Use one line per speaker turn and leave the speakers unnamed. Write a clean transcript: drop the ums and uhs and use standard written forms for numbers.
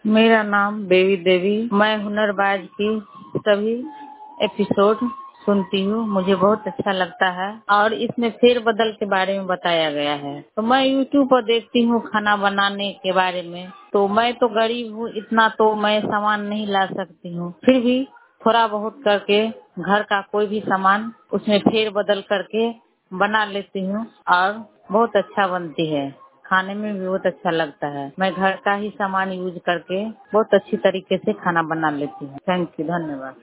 मेरा नाम बेबी देवी। मैं हुनरबाज की सभी एपिसोड सुनती हूँ, मुझे बहुत अच्छा लगता है और इसमें फेरबदल के बारे में बताया गया है। तो मैं यूट्यूब पर देखती हूँ खाना बनाने के बारे में। तो मैं तो गरीब हूँ, इतना तो मैं सामान नहीं ला सकती हूँ, फिर भी थोड़ा बहुत करके घर का कोई भी सामान उसमें फेरबदल करके बना लेती हूँ और बहुत अच्छा बनती है। खाने में भी बहुत अच्छा लगता है। मैं घर का ही सामान यूज करके बहुत अच्छी तरीके से खाना बना लेती हूँ। थैंक यू, धन्यवाद।